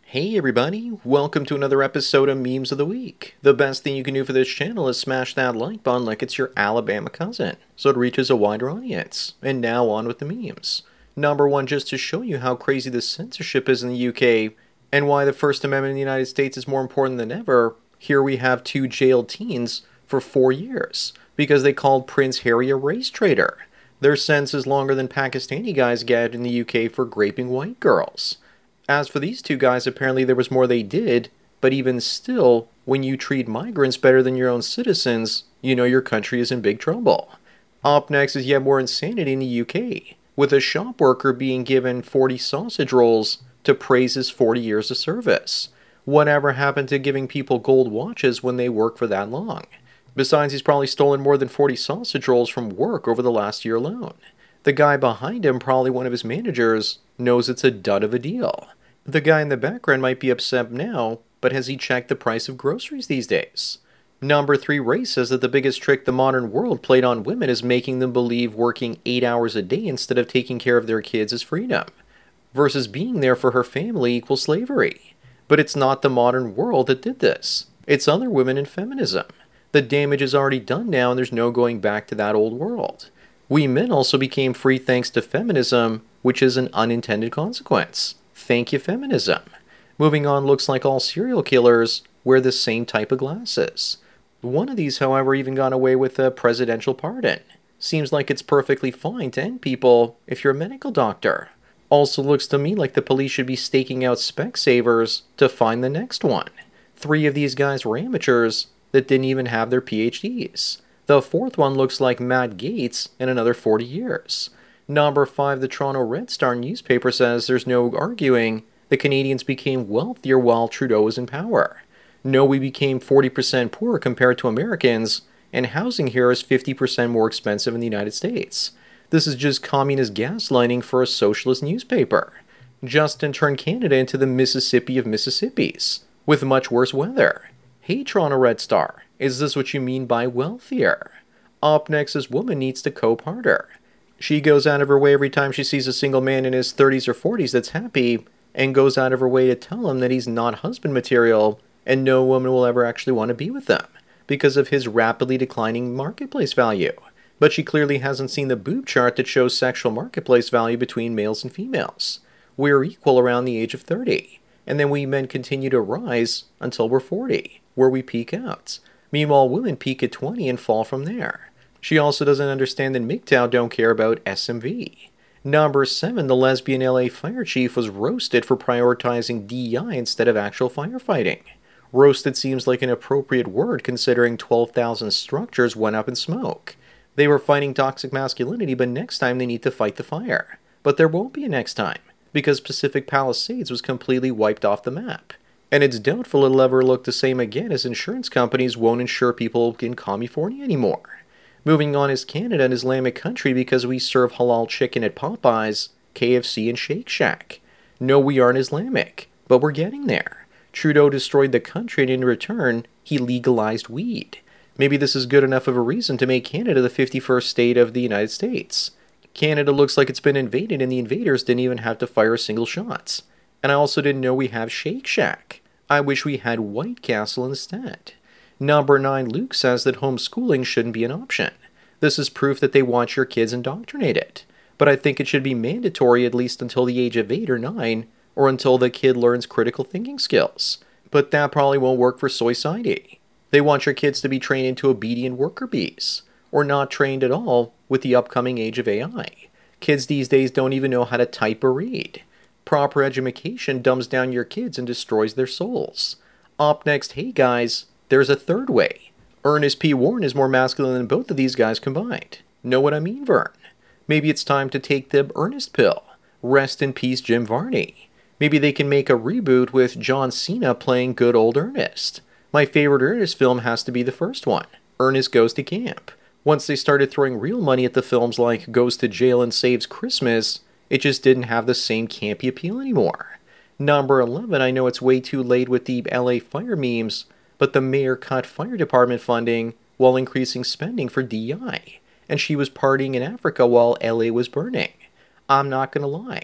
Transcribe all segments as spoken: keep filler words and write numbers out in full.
Hey everybody, welcome to another episode of Memes of the Week. The best thing you can do for this channel is smash that like button like it's your Alabama cousin, so it reaches a wider audience. And now on with the memes. Number one, just to show you how crazy the censorship is in the U K, and why the First Amendment in the United States is more important than ever, here we have two jailed teens for four years, because they called Prince Harry a race traitor. Their sentence is longer than Pakistani guys get in the U K for raping white girls. As for these two guys, apparently there was more they did, but even still, when you treat migrants better than your own citizens, you know your country is in big trouble. Up next is yet more insanity in the U K, with a shop worker being given forty sausage rolls to praise his forty years of service. Whatever happened to giving people gold watches when they work for that long? Besides, he's probably stolen more than forty sausage rolls from work over the last year alone. The guy behind him, probably one of his managers, knows it's a dud of a deal. The guy in the background might be upset now, but has he checked the price of groceries these days? Number three, Ray says that the biggest trick the modern world played on women is making them believe working eight hours a day instead of taking care of their kids is freedom, versus being there for her family equals slavery. But it's not the modern world that did this. It's other women and feminism. The damage is already done now and there's no going back to that old world. We men also became free thanks to feminism, which is an unintended consequence. Thank you, feminism. Moving on, looks like all serial killers wear the same type of glasses. One of these, however, even got away with a presidential pardon. Seems like it's perfectly fine to end people if you're a medical doctor. Also looks to me like the police should be staking out Specsavers to find the next one. Three of these guys were amateurs that didn't even have their P H Ds. The fourth one looks like Matt Gaetz in another forty years. Number five, the Toronto Red Star newspaper says there's no arguing the Canadians became wealthier while Trudeau was in power. No, we became forty percent poorer compared to Americans, and housing here is fifty percent more expensive in the United States. This is just communist gaslighting for a socialist newspaper. Justin turned Canada into the Mississippi of Mississippis, with much worse weather. Hey Toronto Red Star, is this what you mean by wealthier? Up next, this woman needs to cope harder. She goes out of her way every time she sees a single man in his thirties or forties that's happy, and goes out of her way to tell him that he's not husband material, and no woman will ever actually want to be with him, because of his rapidly declining marketplace value. But she clearly hasn't seen the boob chart that shows sexual marketplace value between males and females. We're equal around the age of thirty, and then we men continue to rise until we're forty, where we peak out. Meanwhile, women peak at twenty and fall from there. She also doesn't understand that M G T O W don't care about S M V. Number seven, the lesbian L A fire chief was roasted for prioritizing D E I instead of actual firefighting. Roasted seems like an appropriate word considering twelve thousand structures went up in smoke. They were fighting toxic masculinity, but next time they need to fight the fire. But there won't be a next time, because Pacific Palisades was completely wiped off the map. And it's doubtful it'll ever look the same again, as insurance companies won't insure people in California anymore. Moving on is Canada, an Islamic country because we serve halal chicken at Popeyes, K F C, and Shake Shack. No, we aren't Islamic, but we're getting there. Trudeau destroyed the country and in return, he legalized weed. Maybe this is good enough of a reason to make Canada the fifty-first state of the United States. Canada looks like it's been invaded and the invaders didn't even have to fire a single shot. And I also didn't know we have Shake Shack. I wish we had White Castle instead. Number nine, Luke says that homeschooling shouldn't be an option. This is proof that they want your kids indoctrinated. But I think it should be mandatory at least until the age of eight or nine, or until the kid learns critical thinking skills. But that probably won't work for Society. They want your kids to be trained into obedient worker bees, or not trained at all with the upcoming age of A I. Kids these days don't even know how to type or read. Proper education dumbs down your kids and destroys their souls. Up next, hey guys, there's a third way. Ernest P. Warren is more masculine than both of these guys combined. Know what I mean, Vern? Maybe it's time to take the Ernest pill. Rest in peace, Jim Varney. Maybe they can make a reboot with John Cena playing good old Ernest. My favorite Ernest film has to be the first one, Ernest Goes to Camp. Once they started throwing real money at the films like Goes to Jail and Saves Christmas, it just didn't have the same campy appeal anymore. Number eleven, I know it's way too late with the L A fire memes, but the mayor cut fire department funding while increasing spending for D E I, and she was partying in Africa while L A was burning. I'm not gonna lie,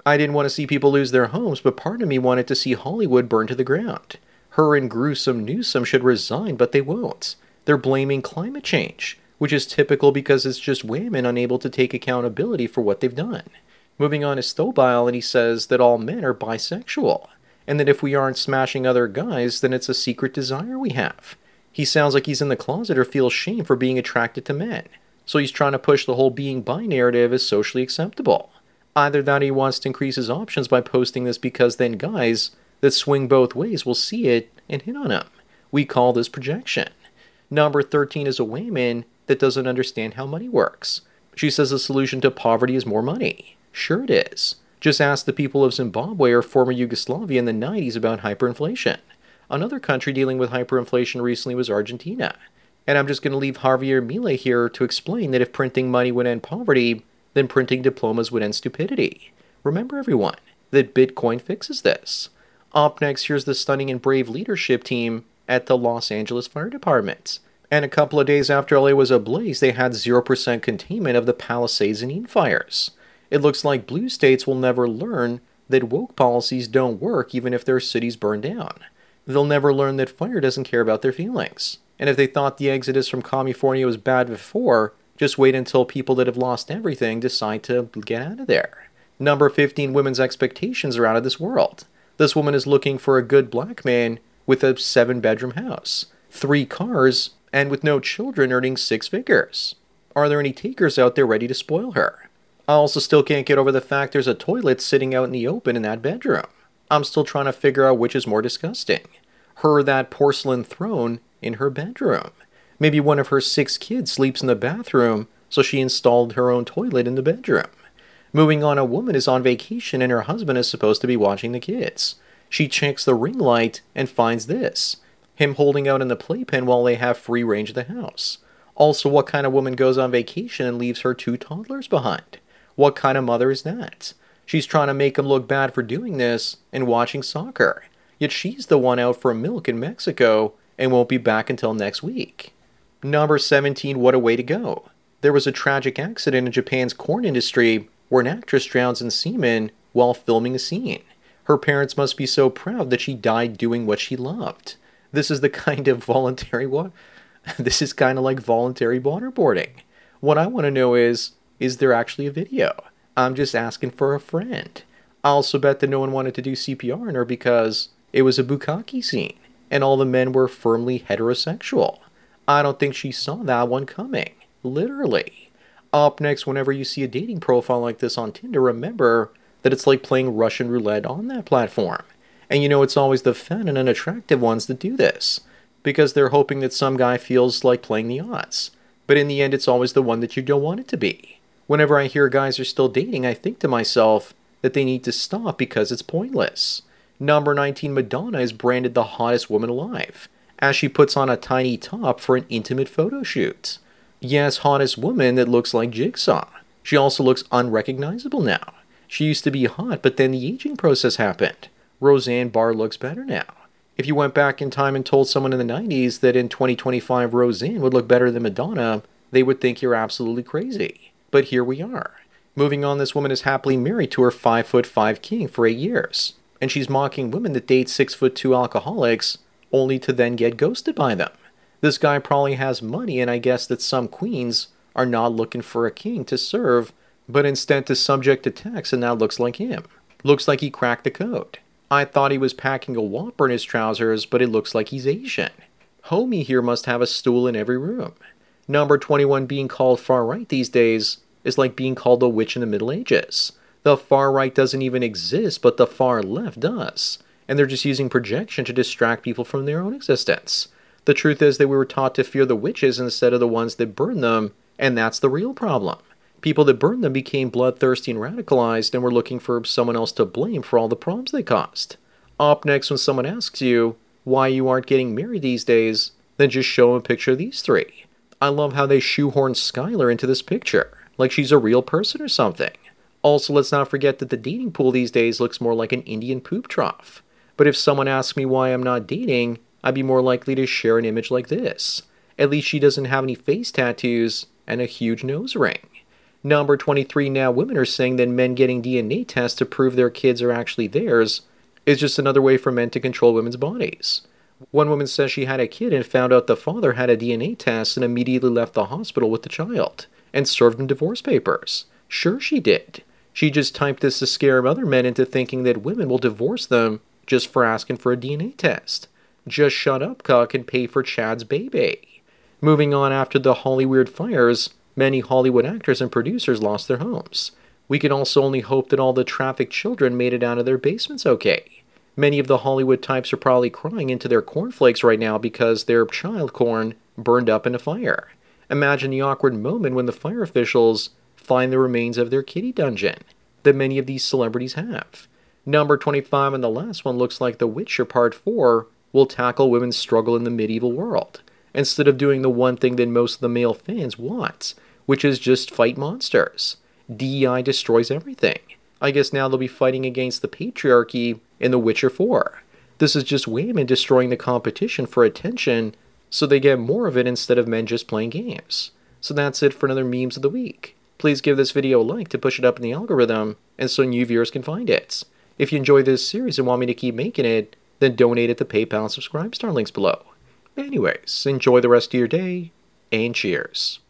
I didn't want to see people lose their homes, but part of me wanted to see Hollywood burn to the ground. Her and Gruesome Newsome should resign, but they won't. They're blaming climate change, which is typical because it's just women unable to take accountability for what they've done. Moving on to Stobile, and he says that all men are bisexual, and that if we aren't smashing other guys, then it's a secret desire we have. He sounds like he's in the closet or feels shame for being attracted to men, so he's trying to push the whole being bi narrative as socially acceptable. Either that or he wants to increase his options by posting this because then guys that swing both ways will see it and hit on him. We call this projection. Number thirteen is a woman that doesn't understand how money works. She says the solution to poverty is more money. Sure it is. Just ask the people of Zimbabwe or former Yugoslavia in the nineties about hyperinflation. Another country dealing with hyperinflation recently was Argentina. And I'm just going to leave Javier Milei here to explain that if printing money would end poverty, then printing diplomas would end stupidity. Remember, everyone, that Bitcoin fixes this. Up next, here's the stunning and brave leadership team at the Los Angeles Fire Department. And a couple of days after L A was ablaze, they had zero percent containment of the Palisades and Eaton fires. It looks like blue states will never learn that woke policies don't work even if their cities burn down. They'll never learn that fire doesn't care about their feelings. And if they thought the exodus from California was bad before, just wait until people that have lost everything decide to get out of there. Number fifteen, women's expectations are out of this world. This woman is looking for a good black man with a seven-bedroom house, three cars, and with no children earning six figures. Are there any takers out there ready to spoil her? I also still can't get over the fact there's a toilet sitting out in the open in that bedroom. I'm still trying to figure out which is more disgusting. Her or that porcelain throne in her bedroom. Maybe one of her six kids sleeps in the bathroom, so she installed her own toilet in the bedroom. Moving on, a woman is on vacation and her husband is supposed to be watching the kids. She checks the ring light and finds this. Him holding out in the playpen while they have free range of the house. Also, what kind of woman goes on vacation and leaves her two toddlers behind? What kind of mother is that? She's trying to make him look bad for doing this and watching soccer. Yet she's the one out for milk in Mexico and won't be back until next week. Number seventeen, what a way to go. There was a tragic accident in Japan's corn industry where an actress drowns in semen while filming a scene. Her parents must be so proud that she died doing what she loved. This is the kind of voluntary wa- This is kind of like voluntary waterboarding. What I want to know is, is there actually a video? I'm just asking for a friend. I also bet that no one wanted to do C P R on her because it was a bukkake scene, and all the men were firmly heterosexual. I don't think she saw that one coming. Literally. Up next, whenever you see a dating profile like this on Tinder, remember that it's like playing Russian roulette on that platform. And you know it's always the fat and unattractive ones that do this, because they're hoping that some guy feels like playing the odds. But in the end, it's always the one that you don't want it to be. Whenever I hear guys are still dating, I think to myself that they need to stop because it's pointless. Number nineteen, Madonna is branded the hottest woman alive, as she puts on a tiny top for an intimate photo shoot. Yes, hottest woman that looks like Jigsaw. She also looks unrecognizable now. She used to be hot, but then the aging process happened. Roseanne Barr looks better now. If you went back in time and told someone in the nineties that in twenty twenty-five Roseanne would look better than Madonna, they would think you're absolutely crazy. But here we are. Moving on, this woman is happily married to her five foot five king for eight years. And she's mocking women that date six foot two alcoholics, only to then get ghosted by them. This guy probably has money, and I guess that some queens are not looking for a king to serve, but instead to subject to tax, and that looks like him. Looks like he cracked the code. I thought he was packing a Whopper in his trousers, but it looks like he's Asian. Homie here must have a stool in every room. Number twenty-one, being called far right these days is like being called a witch in the Middle Ages. The far right doesn't even exist, but the far left does. And they're just using projection to distract people from their own existence. The truth is that we were taught to fear the witches instead of the ones that burn them, and that's the real problem. People that burned them became bloodthirsty and radicalized and were looking for someone else to blame for all the problems they caused. Up next, when someone asks you why you aren't getting married these days, then just show them a picture of these three. I love how they shoehorn Skylar into this picture, like she's a real person or something. Also, let's not forget that the dating pool these days looks more like an Indian poop trough. But if someone asks me why I'm not dating, I'd be more likely to share an image like this. At least she doesn't have any face tattoos and a huge nose ring. Number twenty-three, now women are saying that men getting D N A tests to prove their kids are actually theirs is just another way for men to control women's bodies. One woman says she had a kid and found out the father had a D N A test and immediately left the hospital with the child and served him divorce papers. Sure she did. She just typed this to scare other men into thinking that women will divorce them just for asking for a D N A test. Just shut up, cuck, and pay for Chad's baby. Moving on, after the Hollyweird fires, many Hollywood actors and producers lost their homes. We can also only hope that all the trafficked children made it out of their basements okay. Many of the Hollywood types are probably crying into their cornflakes right now because their child corn burned up in a fire. Imagine the awkward moment when the fire officials find the remains of their kitty dungeon that many of these celebrities have. Number twenty-five, and the last one, looks like The Witcher Part four will tackle women's struggle in the medieval world, instead of doing the one thing that most of the male fans want, which is just fight monsters. D E I destroys everything. I guess now they'll be fighting against the patriarchy in The Witcher four. This is just women destroying the competition for attention so they get more of it instead of men just playing games. So that's it for another Memes of the Week. Please give this video a like to push it up in the algorithm and so new viewers can find it. If you enjoy this series and want me to keep making it, then donate at the PayPal and Subscribe Star links below. Anyways, enjoy the rest of your day, and cheers.